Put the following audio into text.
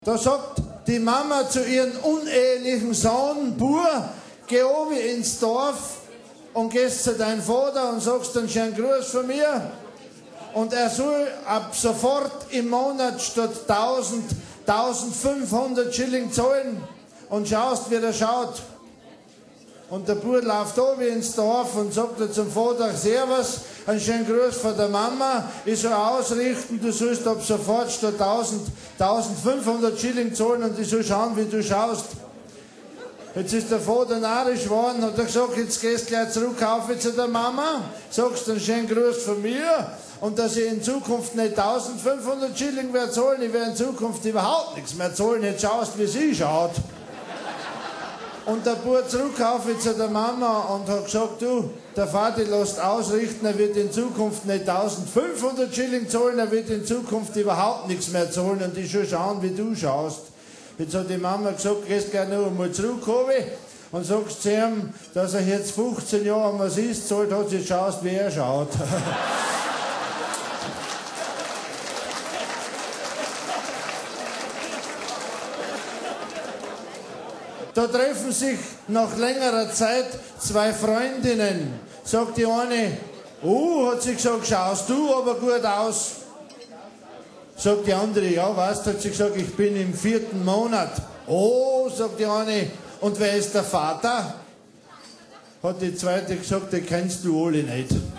Da sagt die Mama zu ihrem unehelichen Sohn, Bur, geh oben ins Dorf und gehst zu deinem Vater und sagst einen schönen Gruß von mir. Und er soll ab sofort im Monat statt 1500 Schilling zahlen und schaust, wie der schaut. Und der Bub läuft oben ins Dorf und sagt zum Vater, Servus, einen schönen Gruß von der Mama, ich soll ausrichten, du sollst ab sofort statt 1500 Schilling zahlen und ich soll schauen, wie du schaust. Jetzt ist der Vater narrisch geworden und hat gesagt, jetzt gehst du gleich zurück zu der Mama, sagst einen schönen Gruß von mir und dass ich in Zukunft nicht 1500 Schilling mehr zahlen, ich werde in Zukunft überhaupt nichts mehr zahlen, jetzt schaust, wie sie schaut. Und der Bub zurück zu der Mama und hat gesagt, du, der Vati lässt ausrichten, er wird in Zukunft nicht 1500 Schilling zahlen, er wird in Zukunft überhaupt nichts mehr zahlen und ich schon schauen, wie du schaust. Jetzt hat die Mama gesagt, gehst gerne noch einmal zurück und sagst zu ihm, dass er jetzt 15 Jahre was ist, zahlt hat, jetzt schaust, wie er schaut. Da treffen sich nach längerer Zeit zwei Freundinnen. Sagt die eine, hat sie gesagt, schaust du aber gut aus. Sagt die andere, ja, weißt, hat sie gesagt, ich bin im 4. Monat. Oh, sagt die eine, und wer ist der Vater? Hat die zweite gesagt, den kennst du alle nicht.